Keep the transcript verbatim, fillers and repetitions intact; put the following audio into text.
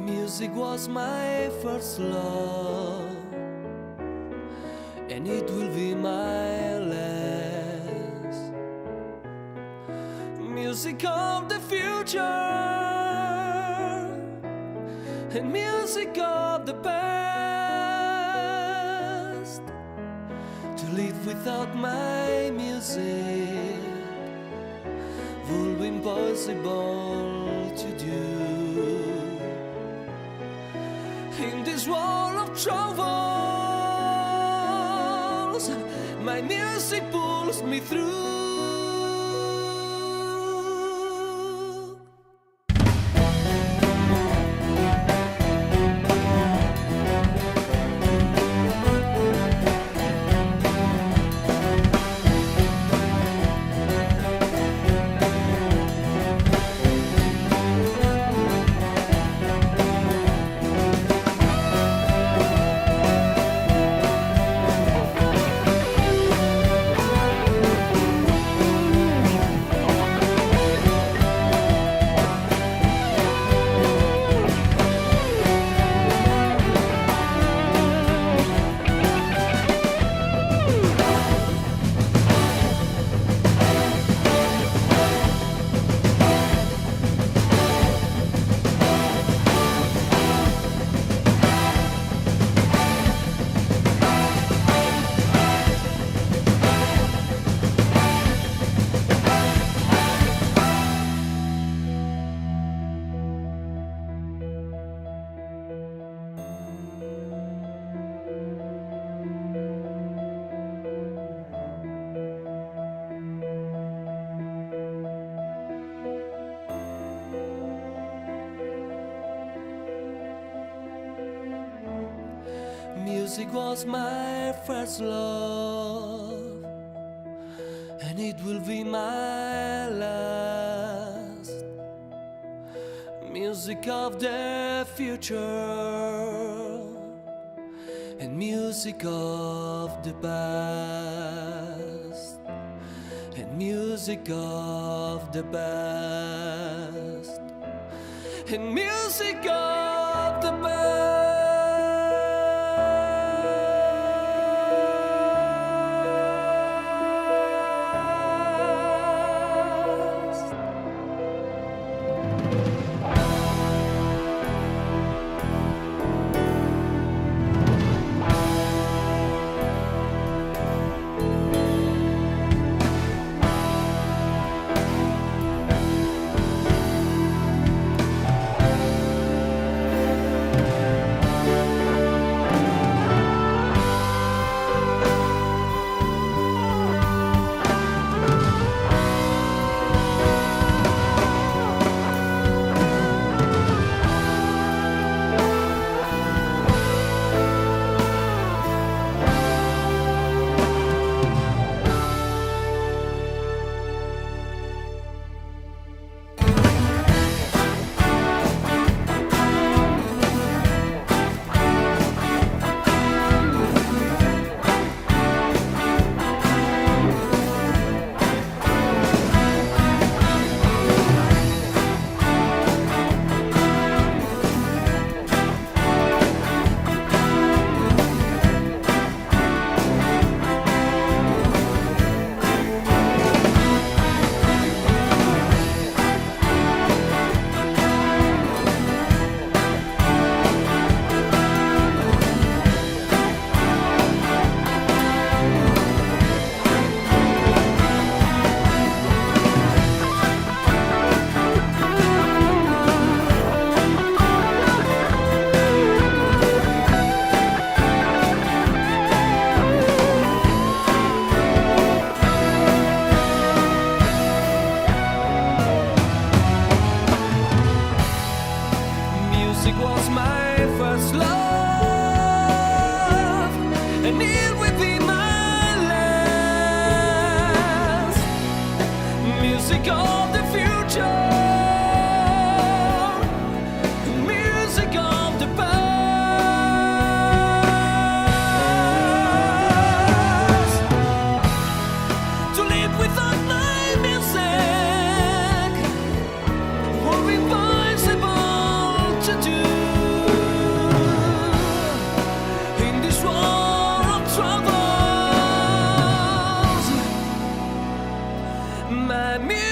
Music was my first love, and it will be my last. Music of the future and music of the past. To live without my music would be impossible to do. In this world of troubles, my music pulls me through. Music was my first love, and it will be my last. Music of the future and music of the past, and music of the past, and music of the past. Music was my first love, and it will be my last. Music of the future, music of the past. To live without my music would be impossible to do. my music